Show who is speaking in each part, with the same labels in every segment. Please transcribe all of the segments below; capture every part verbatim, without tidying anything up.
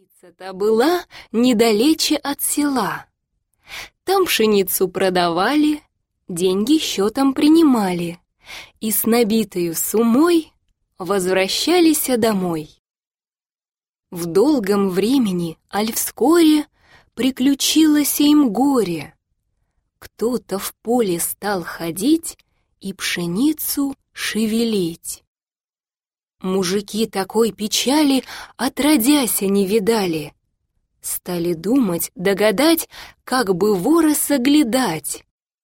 Speaker 1: Столица-то была недалече от села. Там пшеницу продавали, деньги счетом принимали и с набитою сумой возвращались домой. В долгом времени, аль вскоре, приключилось им горе. Кто-то в поле стал ходить и пшеницу шевелить. Мужики такой печали отродяся не видали. Стали думать, догадать, как бы вора соглядать.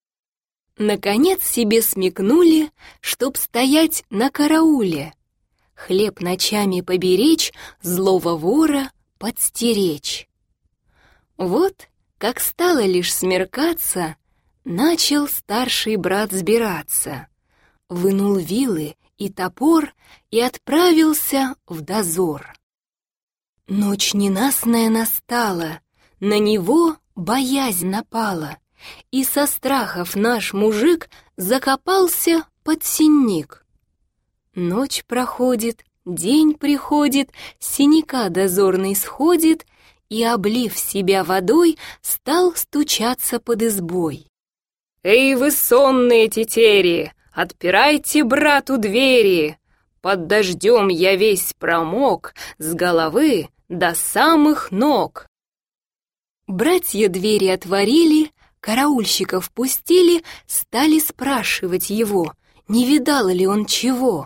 Speaker 1: Наконец себе смекнули, чтоб стоять на карауле, хлеб ночами поберечь, злого вора подстеречь. Вот, как стало лишь смеркаться, начал старший брат сбираться, вынул вилы и топор и отправился в дозор. Ночь ненастная настала, на него боязнь напала, и со страхов наш мужик закопался под сенник. Ночь проходит, день приходит, с сенника дозорный сходит и, облив себя водой, стал стучаться под избой. «Эй, вы сонные тетери, отпирайте брату двери! Под дождем я весь промок с головы до самых ног!» Братья двери отворили, караульщиков пустили, стали спрашивать его, не видал ли он чего.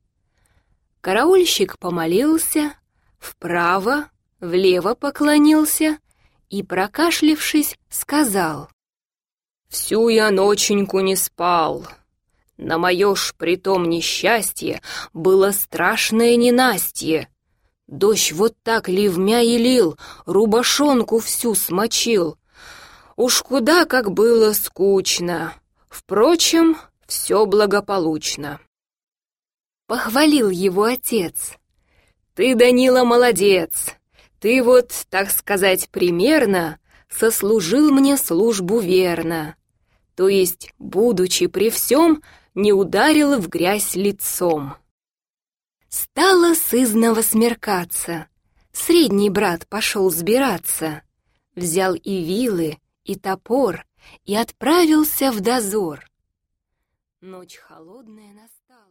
Speaker 1: Караульщик помолился, вправо, влево поклонился и, прокашлившись, сказал: «Всю я ноченьку не спал. На мое ж притом несчастье было страшное ненастье. Дождь вот так ливмя и лил, рубашонку всю смочил. Уж куда как было скучно. Впрочем, все благополучно». Похвалил его отец: «Ты, Данила, молодец. Ты вот, так сказать, примерно сослужил мне службу верно. То есть, будучи при всем, не ударил в грязь лицом». Стало сызнова смеркаться. Средний брат пошел сбираться. Взял и вилы, и топор, и отправился в дозор. Ночь холодная настала.